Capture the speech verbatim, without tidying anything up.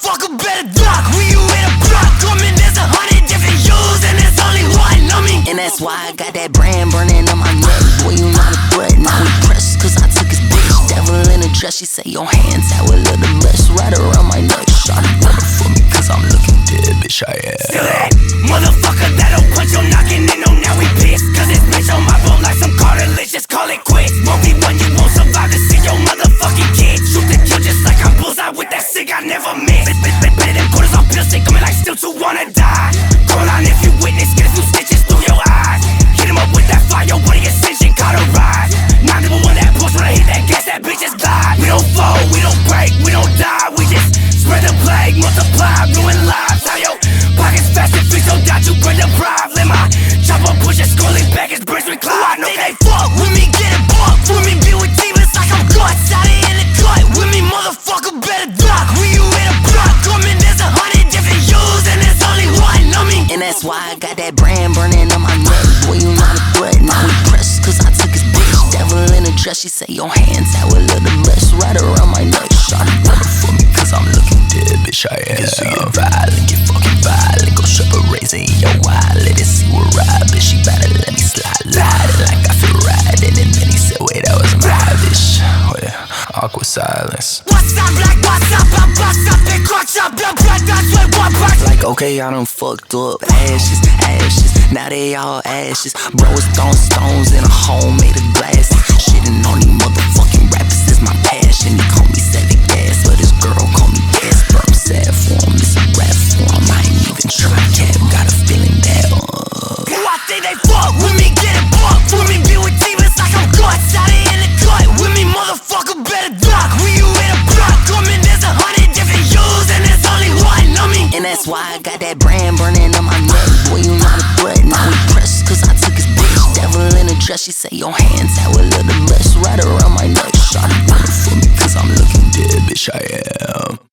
motherfucker better duck. When you in a block, coming, there's a hundred different U's and there's only one on me. And that's why I got that brand burning on my neck. Boy, you not a threat, now we pressed, cause I took his bitch. Devil in a dress, she say your hands out a little less. Right around my neck, shot it better for me, cause I'm looking dead, bitch, I am. Still that motherfucker that'll punch your knocking in, oh now we pissed. Cause this bitch on my bone like some cartilage, just call it quits. Won't be one, you won't survive to see your motherfucking kid. Shoot the kill just like I'm bullseye with that cig I never miss. Bit, bit, bit, bit, them quarters off pills, stick coming like still two wanna die. Call on if you witness, get a few stitches through your eyes. Hit him up with that fire, one of your ascension caught a ride. Nine double one that push, when I hit that gas, that bitch just glide. We don't fall, we don't break, we don't die, we just spread the plague, multiply, ruin lives. How yo pockets fast and fix, so doubt you bring the pride. Let my chopper push it, scully back, his bridge with Clyde. Who I think they fuck with me, get it bucked. With me, be with demons like I'm guts. Out in the cut, with me, motherfucker better duck. When you in a block, coming, there's a hundred different U's and there's only one on me. And that's why I got that brand burning on my neck. Boy, you not a threat, now we pressed, cause I took his bitch. Devil in a dress, she say your hands out a little less. Right around my neck, shot it better for me, cause I'm looking dead, bitch, I am. Cause you get violent, get fucking violent. Go shove a razor in your wallet and see what ride, bitch. She better let me slide, slide it like I feel riding. And then he said, wait, that was my bitch. Wait, awkward silence. What's up, black, what's up, I bust up and crunch up the blood, that's what one part. Like, okay, I done fucked up. Ashes, ashes, now they all ashes. Bros throwing stones in a home made of glass. Shitting on these motherfucking rappers is my passion. They call me Savvy Gas, but this girl call me Gas. But I'm sad for him, it's a rap for him. I ain't even try cap, got a feeling that uh Who I think they fuck with me, get it bucked. With me, be with demons like I'm guts. Out in the cut, with me, motherfucker better duck. When you in a block, coming, there's a hundred different U's and there's only one on me. And that's why I got that brand burning on my neck. Boy, you not a threat, now we pressed, cause I took his bitch. Devil in a dress, she say your hands out a little less. Right around my neck, shot it better for me, cause I'm looking dead, bitch, I am.